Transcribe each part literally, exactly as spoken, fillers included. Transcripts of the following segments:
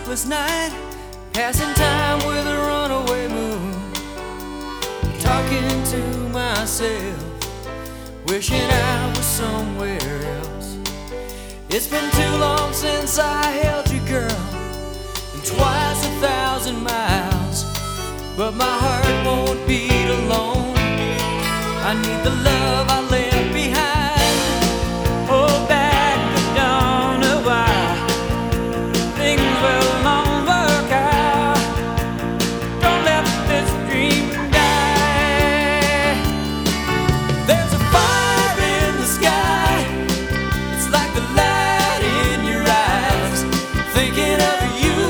sleepless night, passing time with a runaway moon, talking to myself, wishing I was somewhere else. It's been too long since I held you, girl, and twice a thousand miles, but my heart won't beat alone. I need the love I left behind. Oh, back the dawn of why things will long work out. Don't let this dream die. There's a fire in the sky, it's like the light in your eyes, thinking of you.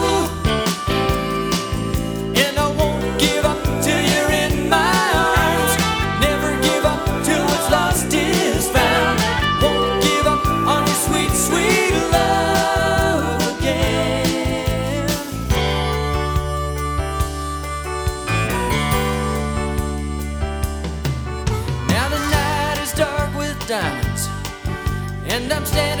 And I won't give up till you're in my arms, never give up till what's lost is found. Won't give up on your sweet, sweet love again. Now the night is dark with diamonds, and I'm standing